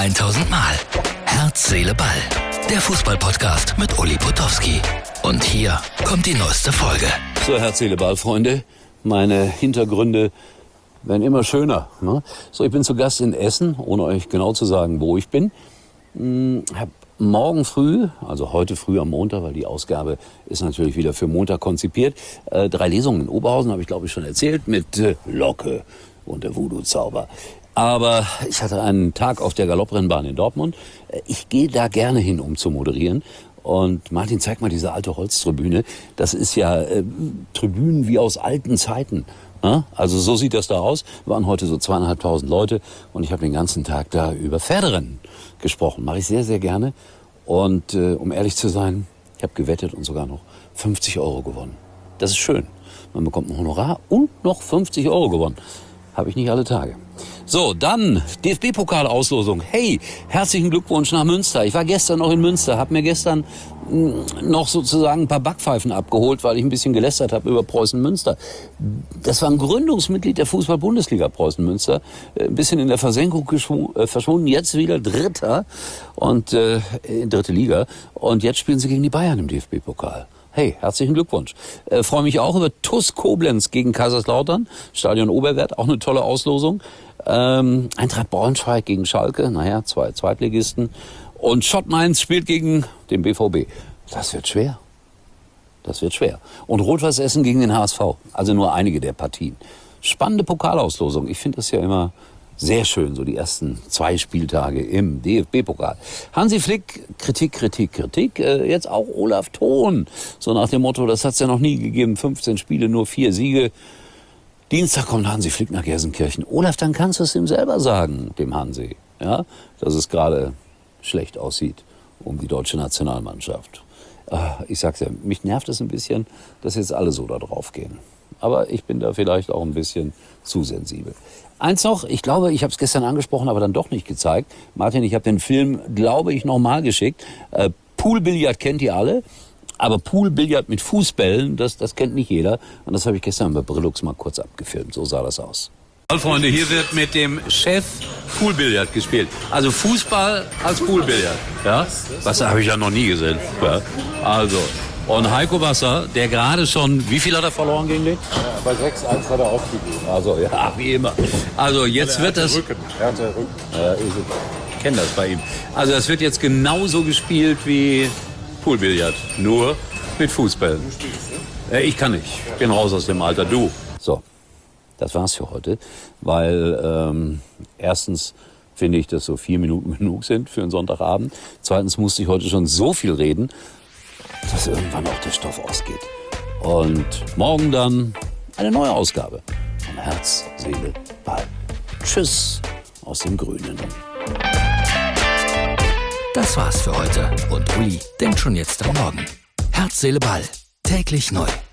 1000 Mal. Herz, Seele, Ball. Der Fußball-Podcast mit Uli Potowski. Und hier kommt die neueste Folge. So, Herz, Seele, Ball, Freunde. Meine Hintergründe werden immer schöner. Ne? So, ich bin zu Gast in Essen, ohne euch genau zu sagen, wo ich bin. Hab morgen früh, also heute früh am Montag, weil die Ausgabe ist natürlich wieder für Montag konzipiert, 3 Lesungen in Oberhausen, habe ich glaube ich schon erzählt, mit Locke und der Voodoo-Zauber. Aber ich hatte einen Tag auf der Galopprennbahn in Dortmund. Ich gehe da gerne hin, um zu moderieren. Und Martin, zeig mal diese alte Holztribüne. Das ist ja Tribünen wie aus alten Zeiten. Also so sieht das da aus. Waren heute so 2.500 Leute und ich habe den ganzen Tag da über Pferderennen gesprochen. Mache ich sehr, sehr gerne. Und um ehrlich zu sein, ich habe gewettet und sogar noch 50 € gewonnen. Das ist schön. Man bekommt ein Honorar und noch 50 € gewonnen. Habe ich nicht alle Tage. So, dann DFB-Pokal-Auslosung. Hey, herzlichen Glückwunsch nach Münster. Ich war gestern noch in Münster, habe mir gestern noch sozusagen ein paar Backpfeifen abgeholt, weil ich ein bisschen gelästert habe über Preußen-Münster. Das war ein Gründungsmitglied der Fußball-Bundesliga, Preußen-Münster. Ein bisschen in der Versenkung verschwunden, jetzt wieder Dritter und in dritte Liga. Und jetzt spielen sie gegen die Bayern im DFB-Pokal. Hey, herzlichen Glückwunsch. Freue mich auch über TuS Koblenz gegen Kaiserslautern. Stadion Oberwert, auch eine tolle Auslosung. Eintracht Braunschweig gegen Schalke, 2 Zweitligisten. Und Schott Mainz spielt gegen den BVB. Das wird schwer. Das wird schwer. Und Rot-Weiß Essen gegen den HSV. Also nur einige der Partien. Spannende Pokalauslosung. Ich finde das ja immer sehr schön, so die ersten 2 Spieltage im DFB-Pokal. Hansi Flick, Kritik. Jetzt auch Olaf Thon. So nach dem Motto, das hat es ja noch nie gegeben. 15 Spiele, nur 4 Siege. Dienstag kommt Hansi Flick nach Gelsenkirchen. Olaf, dann kannst du es ihm selber sagen, dem Hansi, ja, dass es gerade schlecht aussieht um die deutsche Nationalmannschaft. Ich sag's ja, mich nervt es ein bisschen, dass jetzt alle so da drauf gehen. Aber ich bin da vielleicht auch ein bisschen zu sensibel. Eins noch, ich glaube, ich habe es gestern angesprochen, aber dann doch nicht gezeigt. Martin, ich habe den Film, glaube ich, nochmal geschickt. Poolbillard kennt ihr alle. Aber Poolbillard mit Fußbällen, das kennt nicht jeder. Und das habe ich gestern bei Brillux mal kurz abgefilmt. So sah das aus. Freunde, hier wird mit dem Chef Poolbillard gespielt. Also Fußball als Poolbillard. Ja? Wasser habe ich ja noch nie gesehen. Ja? Also, und Heiko Wasser, der gerade schon, wie viel hat er verloren gegen den? Ja, bei 6-1 hat er aufgegeben. Also, ja, wie immer. Also, jetzt wird das... Er hat den Rücken. Ja, ich kenne das bei ihm. Also, das wird jetzt genauso gespielt wie Poolbillard, nur mit Fußbällen. Du spielst, ne? Ich kann nicht. Ich bin raus aus dem Alter. Du. So, das war's für heute. Weil erstens finde ich, dass so 4 Minuten genug sind für einen Sonntagabend. Zweitens musste ich heute schon so viel reden, dass irgendwann auch der Stoff ausgeht. Und morgen dann eine neue Ausgabe von Herz, Seele, Ball. Tschüss aus dem Grünen. Das war's für heute. Und Uli denkt schon jetzt am Morgen. Herz, Seele, Ball. Täglich neu.